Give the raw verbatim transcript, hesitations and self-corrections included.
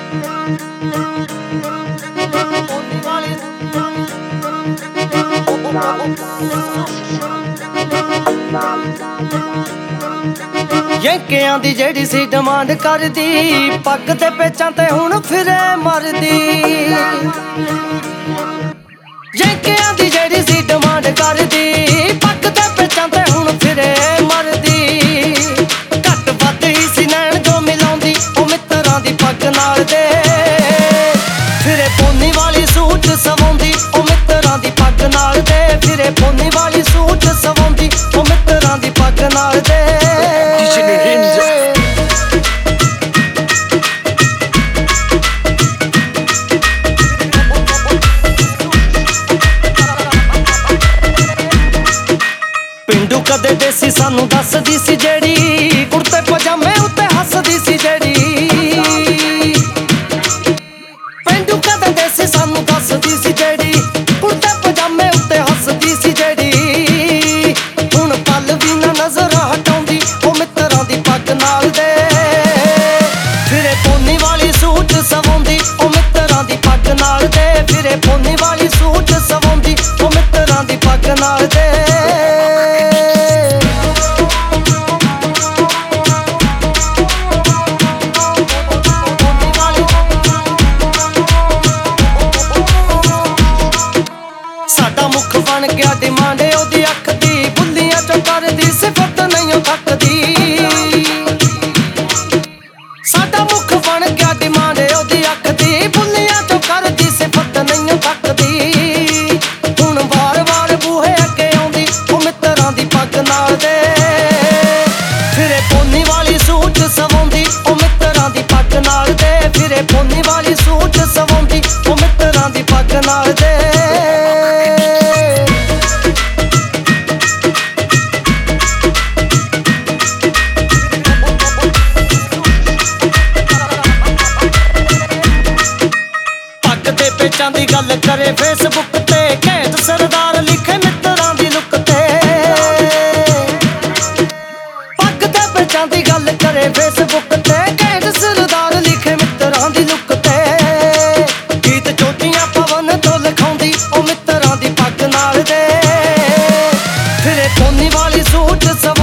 ਯੰਕਿਆਂ ਦੀ ਜਿਹੜੀ ਸੀ ਡਿਮਾਂਡ ਕਰਦੀ, ਪੱਗ ਤੇ ਪੇਚਾਂ ਤੇ ਹੁਣ ਫਿਰੇ ਮਰਦੀ। ਯੰਕਿਆਂ ਦੀ ਜਿਹੜੀ ਸੀ ਡਿਮਾਂਡ ਕਰਦੀ, ਪੱਗ ਤੇ ਪੇਚਾਂ ਤੇ ਹੁਣ ਫਿਰੇ ਮਰਦੀ। ਘੱਟ ਵੱਧ ਹੀ ਸੀ ਨੈਣ ਜੋ ਮਿਲਾਉਂਦੀ, ਉਹ ਮਿੱਤਰਾਂ ਦੀ ਪੱਗ ਨਾਲ ਦੇ ਫਿਰੇ ਪੋਨੀ ਵਾਲੀ ਸੂਟ ਸਵਾਉਂਦੀ, ਉਹ ਮਿੱਤਰਾਂ ਦੀ ਪੱਗ ਨਾਲ ਦੇ ਫਿਰੇ ਪੋਨੀ ਵਾਲੀ ਸੂਟ ਸਵਾਉਂਦੀ, ਉਹ ਮਿੱਤਰਾਂ ਦੀ ਪੱਗ ਨਾਲ ਦੇ। ਪਿੰਡੂ ਕਦੇ ਦੇਸੀ ਸਾਨੂੰ ਦੱਸਦੀ ਸੀ ਜਿਹੜੀ, ਕੁੜਤੇ ਪਜਾਮੇ ਉੱਤੇ ਹੱਸਦੀ ਸੀ ਜਿਹੜੀ। ਪਿੰਡੂ ਕਦੇ ਦੇਸੀ ਸਾਨੂੰ ਦੱਸਦੀ ਸੀ ਜਿਹੜੀ, ਕੁੜਤੇ ਪਜਾਮੇ ਉੱਤੇ ਹੱਸਦੀ ਸੀ ਜਿਹੜੀ। ਹੁਣ ਪਲ ਵੀ ਨਾ ਨਜ਼ਰ ਹਟਾਉਂਦੀ, ਉਹ ਮਿੱਤਰਾਂ ਦੀ ਪੱਗ ਨਾਲ ਦੇ ਫਿਰੇ ਪੋਨੀ ਵਾਲੀ ਸੂਟ ਸਵਾਉਂਦੀ, ਉਹ ਮਿੱਤਰਾਂ ਦੀ ਪੱਗ ਨਾਲ ਦੇ ਫਿਰੇ ਪੋਨੀ ਵਾਲੀ ਸੂਟ ਸਵਾਉਂਦੀ, ਉਹ ਮਿੱਤਰਾਂ ਦੀ ਪੱਗ ਨਾਲ ਦੇ। ਸਾਡਾ ਮੁੱਖ ਬਣ ਗਿਆ ਡਿਮਾਂਡ ਉਹਦੀ ਅੱਖ ਦੀ, ਬੁੱਲੀਆਂ ਚੋਂ ਕਰਦੀ ਸਿਫਤ ਨਹੀਂ ਥੱਕਦੀ। ਸਾਡਾ ਮੁੱਖ ਬਣ ਗਿਆ ਡਿਮਾਂਡ ਉਹਦੀ ਅੱਖ ਦੀ, ਬੁੱਲੀਆਂ ਚੋਂ ਕਰਦੀ ਸਿਫਤ ਨਹੀਂ ਥੱਕਦੀ। ਹੁਣ ਵਾਰ ਵਾਰ ਬੂਹੇ ਅੱਗੇ ਆਉਂਦੀ, ਉਹ ਮਿੱਤਰਾਂ ਦੀ ਪੱਗ ਨਾਲ ਦੇ ਫਿਰੇ ਪੋਨੀ ਵਾਲੀ ਸੂਟ ਸਵਾਉਂਦੀ, ਉਹ ਮਿੱਤਰਾਂ ਦੀ ਪੱਗ ਨਾਲ ਦੇ ਫਿਰੇ ਪੋਨੀ ਵਾਲੀ ਸੂਟ ਸਵਾਉਂਦੀ, ਉਹ ਮਿੱਤਰਾਂ ਦੀ ਪੱਗ ਨਾਲ ਦੇ। ਪੇਚਾਂ ਦੀ ਗੱਲ ਕਰੇ ਫੇਸਬੁੱਕ ਤੇ, ਘੈਂਟ ਸਰਦਾਰ ਲਿਖੇ ਮਿੱਤਰਾਂ ਦੀ ਲੁੱਕ ਤੇ। ਪੱਗ ਤੇ ਪੇਚਾਂ ਦੀ ਗੱਲ ਕਰੇ ਫੇਸਬੁੱਕ ਤੇ, ਘੈਂਟ ਸਰਦਾਰ ਲਿਖੇ ਮਿੱਤਰਾਂ ਦੀ ਲੁੱਕ ਤੇ। ਗੀਤ ਚੋਟੀਆਂ ਪਵਨ ਤੋਂ ਲਿਖਾਉਂਦੀ, ਉਹ ਮਿੱਤਰਾਂ ਦੀ ਪੱਗ ਨਾਲ ਦੇ ਫਿਰੇ ਪੋਨੀ ਵਾਲੀ ਸੂਟ ਸਵਾ